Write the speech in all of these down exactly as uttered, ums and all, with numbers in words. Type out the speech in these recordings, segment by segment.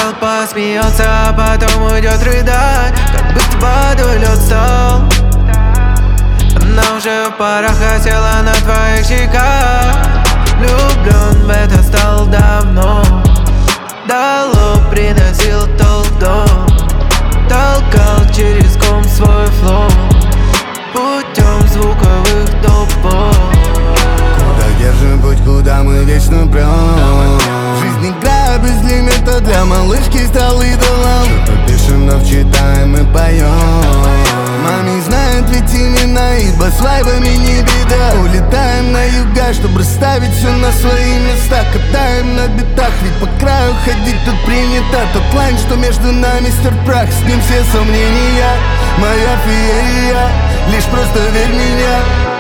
толпа смеется, а потом уйдет рыдать. Как будто водой лед стал. Она уже в парах осела на твоих щеках. Влюблен в это стал давно. Дало приносил толк в дом. Толкал через ком свой флоу путем звуковых допов. Куда держим путь, куда мы вечно прям. Жизнь игра без лимита, для малышки стал идолом. Что-то пишем, но читаем и поем. Маме знает ведь имена, ибо с вайбами не беда. Улетаем на юга, чтобы расставить все на свои места. Катаем на битах, ведь по краю ходить тут принято. Тот лайн, что между нами стер прах, с ним все сомнения. Моя феерия, лишь просто верь меня.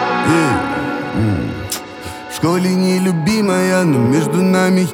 В школе нелюбимая, но между нами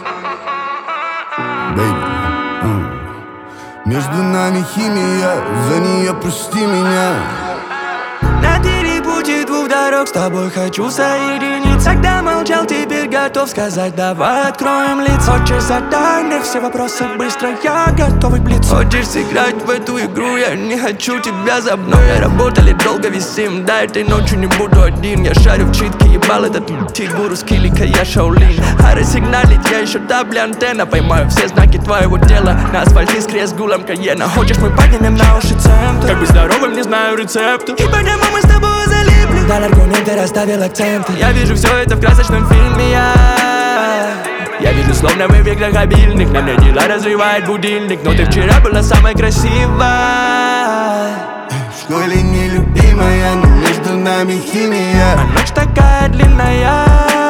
Baby. Между нами химия, за нее прости меня. На перепутье двух дорог с тобой хочу соединиться. Когда молчал, теперь готов сказать: давай откроем лицо. Хочешь задать мне все вопросы быстро, я готовый блиц. Хочешь сыграть в эту игру, я не хочу тебя за мной. Работали долго, висим, да, этой ночью не буду один. Я шарю в читке, ебал этот тигуру с килика, я Шаолинь. А рассигналить я еще табли антенна. Поймаю все знаки твоего тела на асфальте с крест-гулом Каена. Хочешь, мы поднимем на уши центр? Как быть здоровым, не знаю рецепта. И потому мы с тобой залипли. Дал аргументы, расставил акценты. Я вижу все это в красочном фильме, я Я вижу, словно мы в играх обильных. На мне дела разрывает будильник. Но ты вчера была самой красивой. В школе нелюбимая, но между нами химия. А ночь такая длинная.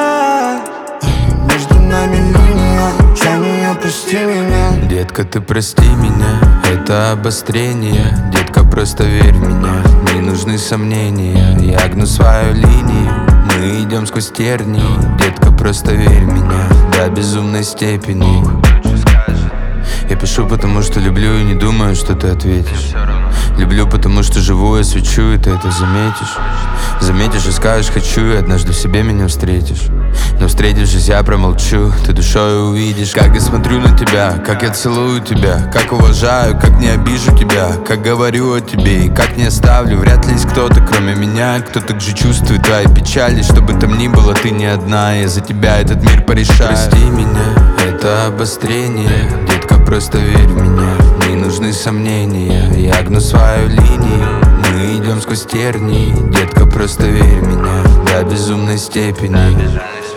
Между нами линия, за нее прости меня. Детка, ты прости меня, это обострение. Детка, просто верь в меня, не нужны сомнения. Я гну свою линию, мы идем сквозь тернии. Детка, просто верь в меня до безумной степени. Я пишу, потому что люблю и не думаю, что ты ответишь. Люблю, потому что живу, я свечу, и ты это заметишь. Заметишь и скажешь хочу, и однажды в себе меня встретишь. Но встретившись, я промолчу, ты душой увидишь. Как я смотрю на тебя, как я целую тебя, как уважаю, как не обижу тебя, как говорю о тебе и как не оставлю. Вряд ли есть кто-то, кроме меня, кто так же чувствует твои печали. Что бы там ни было, ты не одна, я за тебя этот мир порешаю. Прости меня, это обострение. Детка, просто верь в меня, не нужны сомнения. Я гну свою линию, мы идем сквозь тернии. Детка, просто верь в меня до безумной степени.